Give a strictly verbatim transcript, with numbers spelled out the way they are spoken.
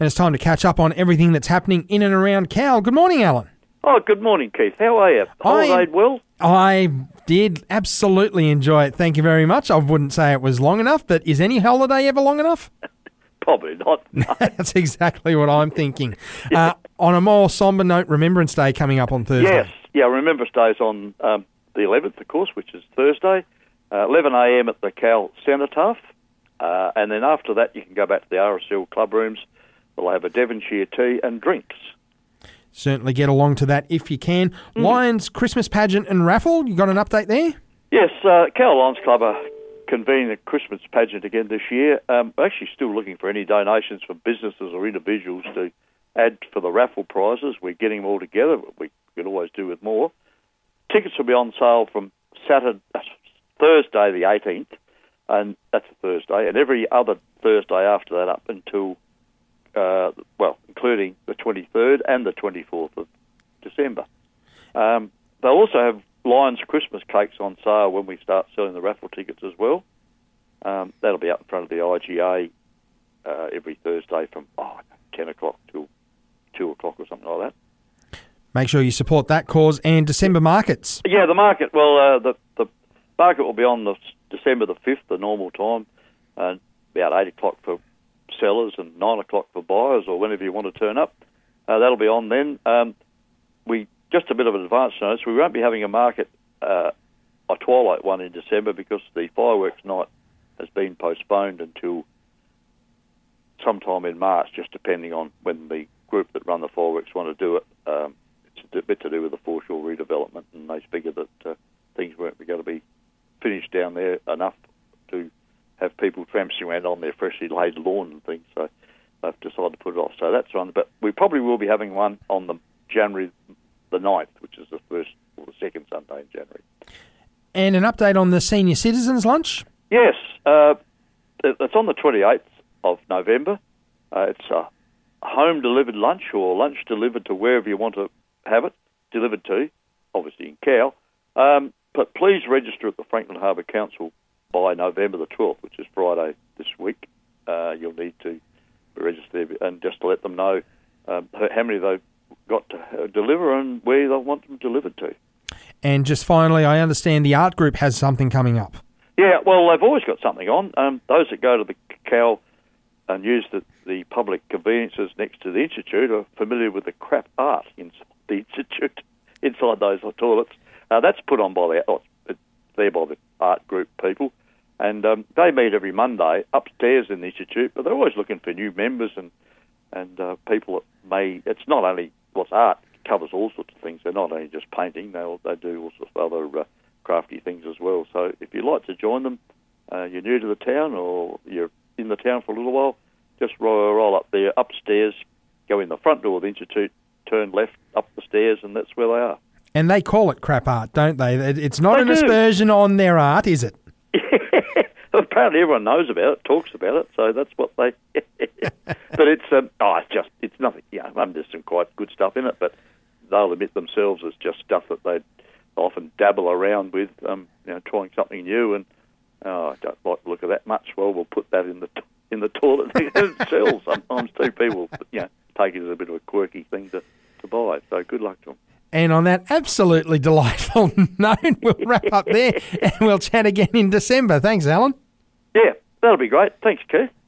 And it's time to catch up on everything that's happening in and around Cal. Good morning, Alan. Oh, good morning, Keith. How are you? Holiday well? I did absolutely enjoy it. Thank you very much. I wouldn't say it was long enough, but is any holiday ever long enough? Probably not. No. That's exactly what I'm thinking. Uh, on a more sombre note, Remembrance Day coming up on Thursday. Yes. Yeah, Remembrance Day is on um, the eleventh, of course, which is Thursday, uh, eleven a m at the Cal Cenotaph. Uh, and then after that, you can go back to the R S L club rooms. They'll have a Devonshire tea and drinks. Certainly get along to that if you can. Mm. Lions Christmas pageant and raffle, you got an update there? Yes, uh, Cal Lions Club are convening a Christmas pageant again this year. Um, we're actually still looking for any donations from businesses or individuals to add for the raffle prizes. We're getting them all together, but we could always do with more. Tickets will be on sale from Saturday, Thursday the eighteenth, and that's a Thursday, and every other Thursday after that up until Uh, well, including the twenty-third and the twenty-fourth of December. Um, they'll also have Lions Christmas cakes on sale when we start selling the raffle tickets as well. Um, that'll be up in front of the I G A uh, every Thursday from oh, ten o'clock till two o'clock or something like that. Make sure you support that cause. And December markets. Yeah, the market, well, uh, the, the market will be on the December the fifth, the normal time, and about eight o'clock for sellers and nine o'clock for buyers, or whenever you want to turn up. Uh, that'll be on then. Um, we just a bit of an advance notice. We won't be having a market, uh, a twilight one in December, because the fireworks night has been postponed until sometime in March, just depending on when the group that run the fireworks want to do it. Um, it's a bit to do with the foreshore redevelopment, and they figured that uh, things weren't going to be finished down there enough to have people tramping around on their freshly laid lawn and things, so they've decided to put it off. So that's on, but we probably will be having one on the January the ninth, which is the first or the second Sunday in January. And an update on the senior citizens lunch? Yes, uh, it's on the twenty-eighth of November. Uh, it's a home-delivered lunch, or lunch delivered to wherever you want to have it, delivered to, obviously in Cal. Um, but please register at the Franklin Harbour Council by November the twelfth, which is Friday this week. Uh, you'll need to register and just to let them know um, how many they've got to deliver and where they want them delivered to. And just finally, I understand the art group has something coming up. Yeah, well, they've always got something on. Um, those that go to the Cal and use the, the public conveniences next to the Institute are familiar with the crap art inside the Institute, inside those toilets. Uh, that's put on by the, oh, it's there by the art group people. And um, they meet every Monday upstairs in the Institute, but they're always looking for new members and and uh, people that may... It's not only what's art, it covers all sorts of things. They're not only just painting, they they do all sorts of other uh, crafty things as well. So if you'd like to join them, uh, you're new to the town or you're in the town for a little while, just roll, roll up there upstairs, go in the front door of the Institute, turn left up the stairs, and that's where they are. And they call it crap art, don't they? It's not they an do. aspersion on their art, is it? Apparently everyone knows about it, talks about it, so that's what they... But it's, um, oh, it's just, it's nothing, you know, there's some quite good stuff in it, but they'll admit themselves as just stuff that they often dabble around with, um, you know, trying something new, and, oh, I don't like the look of that much. Well, we'll put that in the in the toilet and sell sometimes too. People, you know, take it as a bit of a quirky thing to, to buy, so good luck to them. And on that absolutely delightful note, we'll wrap up there and we'll chat again in December. Thanks, Alan. Yeah, that'll be great. Thanks, Keith.